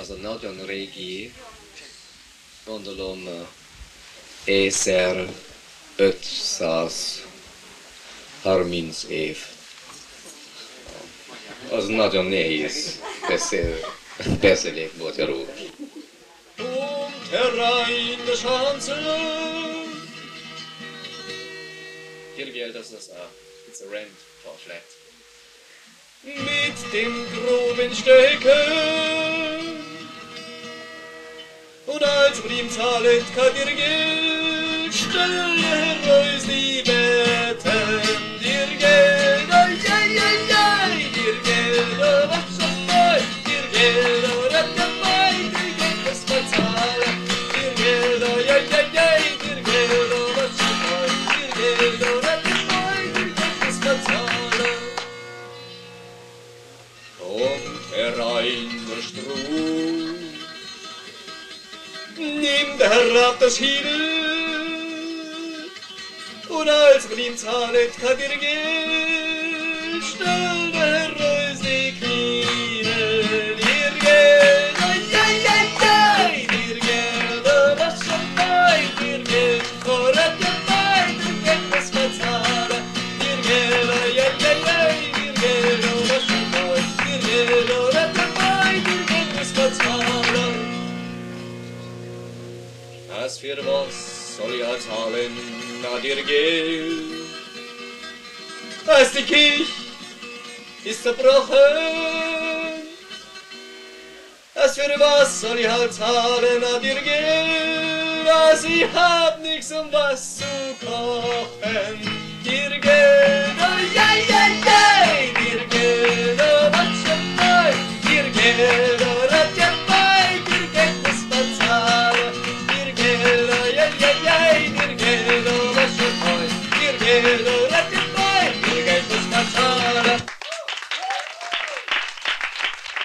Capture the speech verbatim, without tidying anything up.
az a nagyon régi, gondolom ezerötszázharminc év. Az nagyon nehéz beszél, beszélik magyarul. Und herein der Schanze. Hier gilt das als a, it's a rent for flat. Mit dem groben Stecken. Und als Primzalet kann dir Geld, stell heraus die Betten, dir Geld, ai, ai, ai, ai, dir Geld, oh, was schon mal, dir Geld, oh, rat ja mal, dir Geld, was bezahlen, dir Geld, oh, ai, ai, ai, dir Geld, oh, was schon mal, dir Geld, oh, rat ja mal, dir Geld, was bezahlen. Kommt herein der Strom, nimmt herab das Hiedel, und als Blim zahlet kann dir Geld, stell heraus die Kniedel, dir Geld, ai, ai, ai, ai, dir Geld, oh, was schon mein, dir Geld, oh, rat ja mein, dir Geld, was bezahlen, dir Geld, ai, ai, ai, ai, dir Geld, oh, was schon mein, dir Geld, oh, rat ja mein, dir Geld, was bezahlen. Was für was soll ich zahlen, na dir Geld? Was die Kirche ist zerbrochen. Was für was soll ich halt zahlen, na dir Geld? Was ich hab nix um was zu kochen, dir Geld, ai, ai, ai, ai.